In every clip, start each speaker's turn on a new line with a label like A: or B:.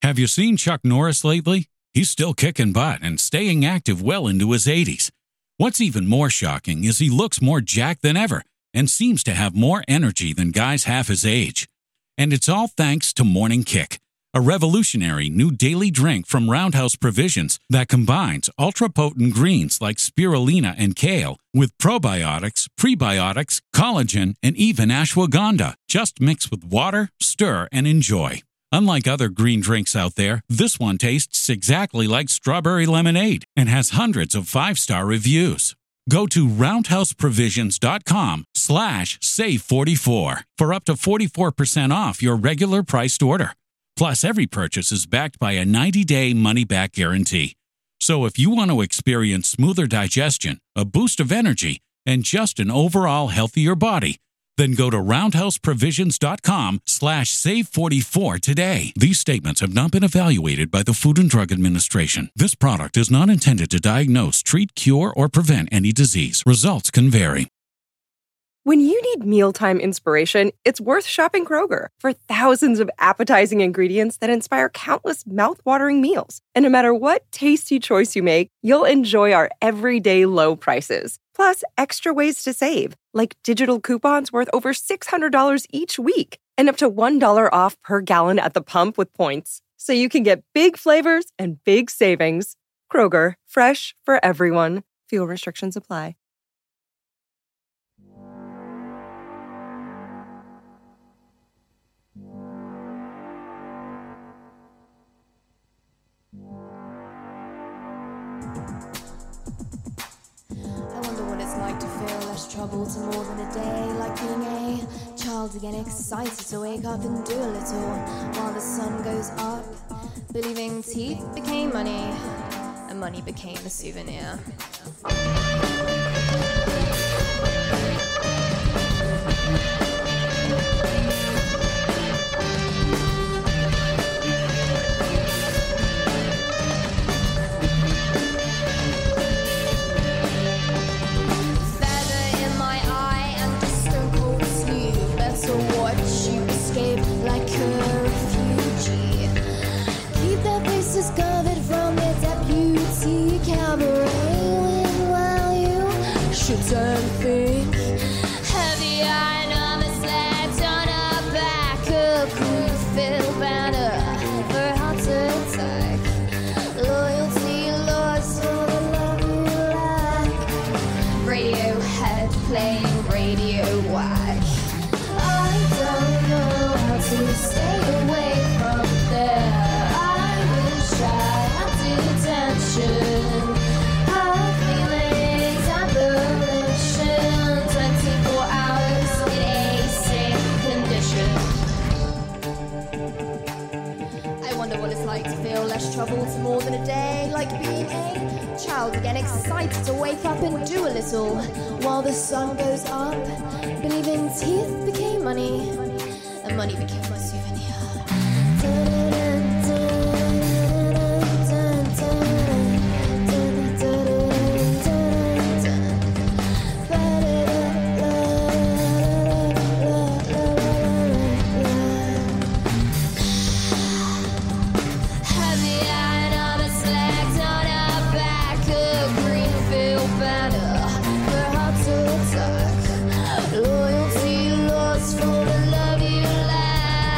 A: Have you seen Chuck Norris lately? He's still kicking butt and staying active well into his 80s. What's even more shocking is he looks more jacked than ever and seems to have more energy than guys half his age. And it's all thanks to Morning Kick, a revolutionary new daily drink from Roundhouse Provisions that combines ultra-potent greens like spirulina and kale with probiotics, prebiotics, collagen, and even ashwagandha. Just mix with water, stir, and enjoy. Unlike other green drinks out there, this one tastes exactly like strawberry lemonade and has hundreds of 5-star reviews. Go to roundhouseprovisions.com/save44 for up to 44% off your regular priced order. Plus, every purchase is backed by a 90-day money-back guarantee. So if you want to experience smoother digestion, a boost of energy, and just an overall healthier body, then go to roundhouseprovisions.com/save44 today. These statements have not been evaluated by the Food and Drug Administration. This product is not intended to diagnose, treat, cure, or prevent any disease. Results can vary.
B: When you need mealtime inspiration, it's worth shopping Kroger for thousands of appetizing ingredients that inspire countless mouth-watering meals. And no matter what tasty choice you make, you'll enjoy our everyday low prices. Plus, extra ways to save, like digital coupons worth over $600 each week and up to $1 off per gallon at the pump with points. So you can get big flavors and big savings. Kroger, fresh for everyone. Fuel restrictions apply.
C: Trouble to more than a day, like being a child again, excited to wake up and do a little while the sun goes up, believing teeth became money and money became a souvenir.
D: Discovered from the deputy cabaret while you should turn think. Heavy iron on the sleds on a back of Greenfield banner for a heart attack. Loyalty lost for the love you like. Radiohead playing radio whack. I don't know how to stay away from there. I have detention, our feelings, abolition, 24 hours in a safe condition.
C: I wonder what it's like to feel less troubled more than a day, like being a child again, excited to wake up and do a little while the sun goes up, believing teeth became money and money became a souvenir.
D: Loyalty lost for the love you like.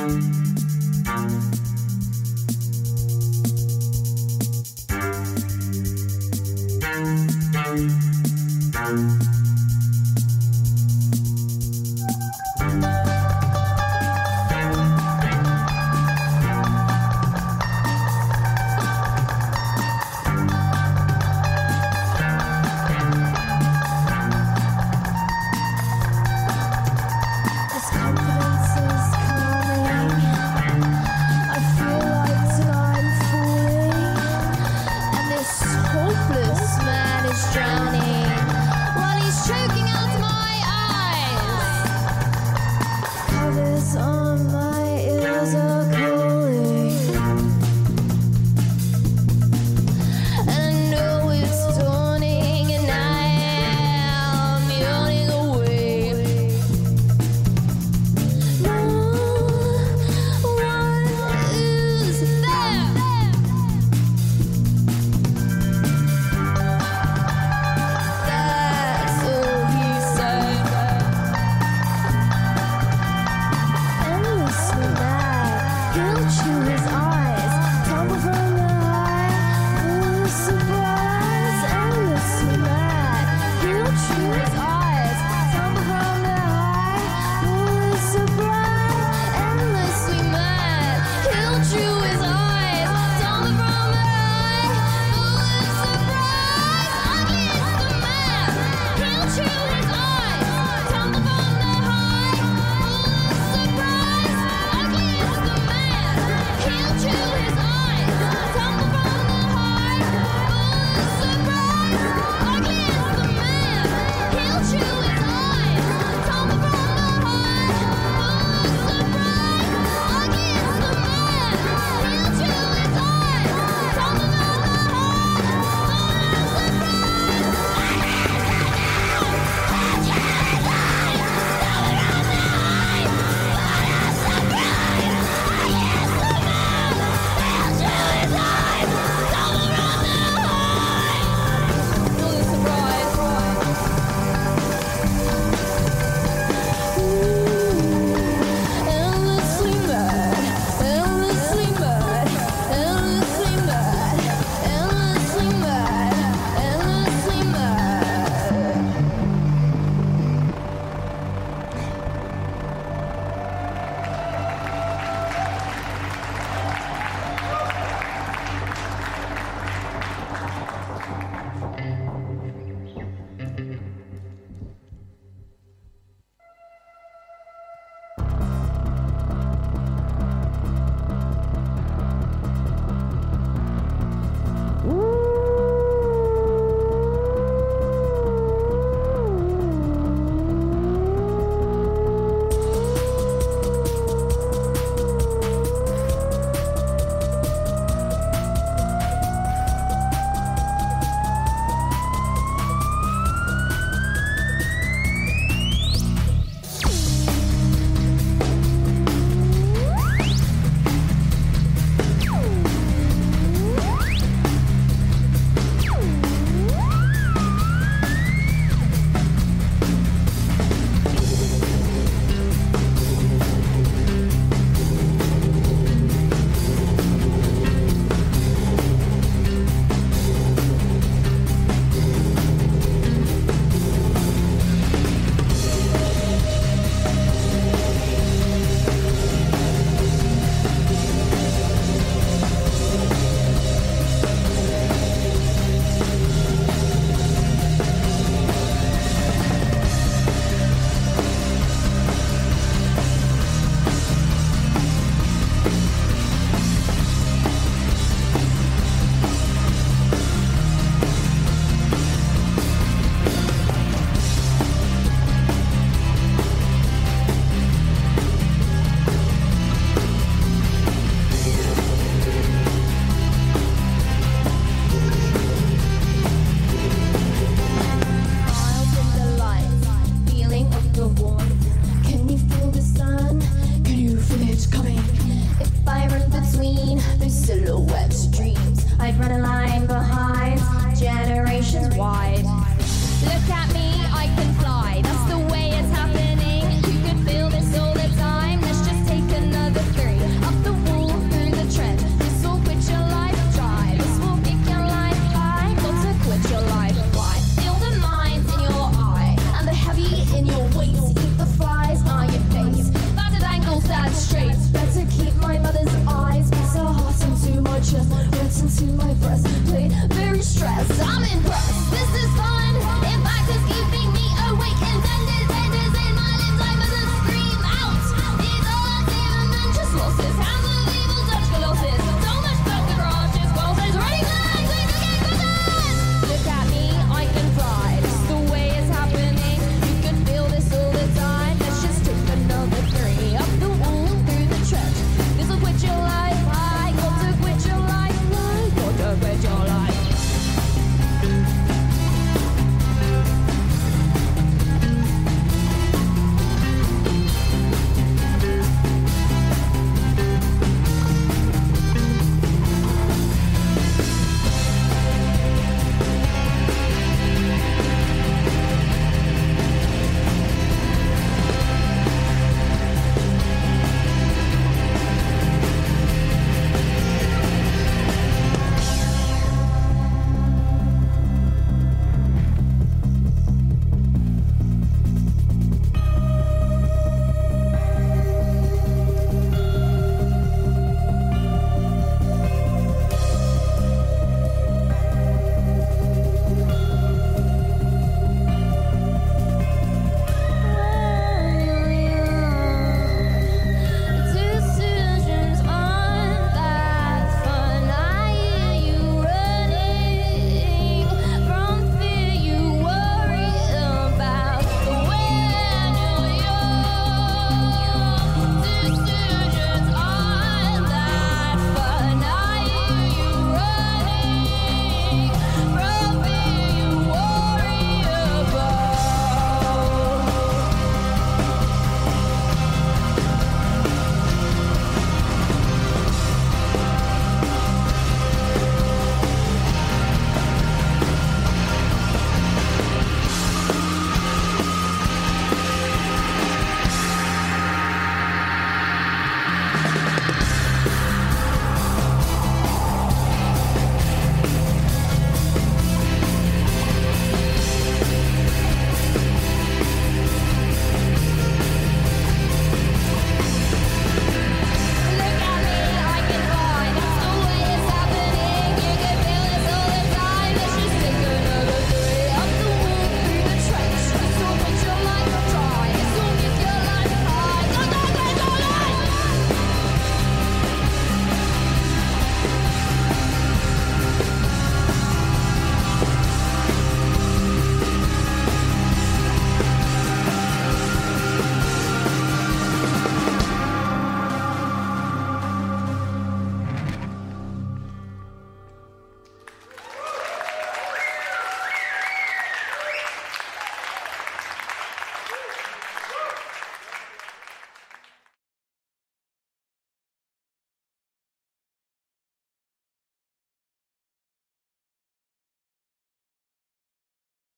D: That's the way it's happening. You could feel this all the time. Let's just take another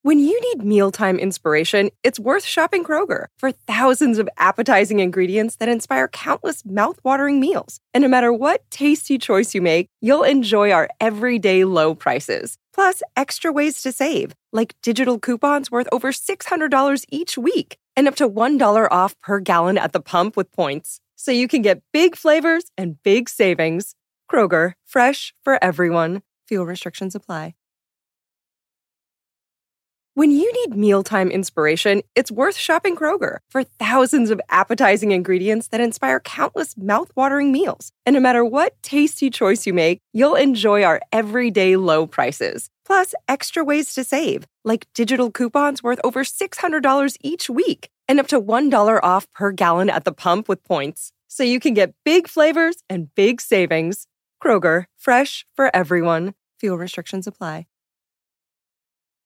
B: When you need mealtime inspiration, it's worth shopping Kroger for thousands of appetizing ingredients that inspire countless mouth-watering meals. And no matter what tasty choice you make, you'll enjoy our everyday low prices. Plus, extra ways to save, like digital coupons worth over $600 each week and up to $1 off per gallon at the pump with points. So you can get big flavors and big savings. Kroger, fresh for everyone. Fuel restrictions apply. When you need mealtime inspiration, it's worth shopping Kroger for thousands of appetizing ingredients that inspire countless mouth-watering meals. And no matter what tasty choice you make, you'll enjoy our everyday low prices. Plus, extra ways to save, like digital coupons worth over $600 each week and up to $1 off per gallon at the pump with points. So you can get big flavors and big savings. Kroger, fresh for everyone. Fuel restrictions apply.